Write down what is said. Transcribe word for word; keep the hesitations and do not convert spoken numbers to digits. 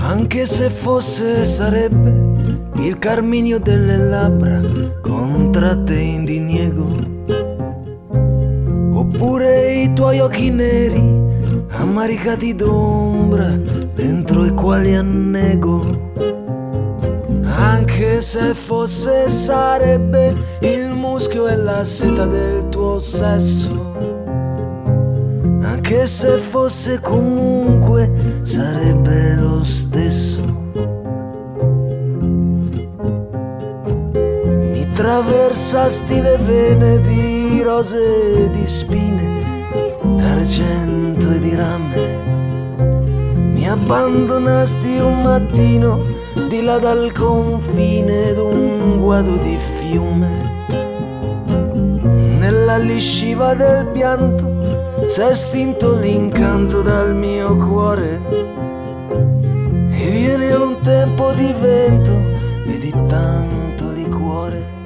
Anche se fosse sarebbe il carminio delle labbra contratte in diniego, oppure i tuoi occhi neri ammaricati d'ombra dentro i quali annego. Anche se fosse sarebbe il muschio e la seta del tuo sesso, anche se fosse comunque sarebbe lo stesso. Mi traversasti le vene di rose e di spine, d'argento e di rame. Mi abbandonasti un mattino di là dal confine d'un guado di fiume. Nella lisciva del pianto s'è estinto l'incanto dal mio cuore, e viene un tempo di vento e di tanto liquore.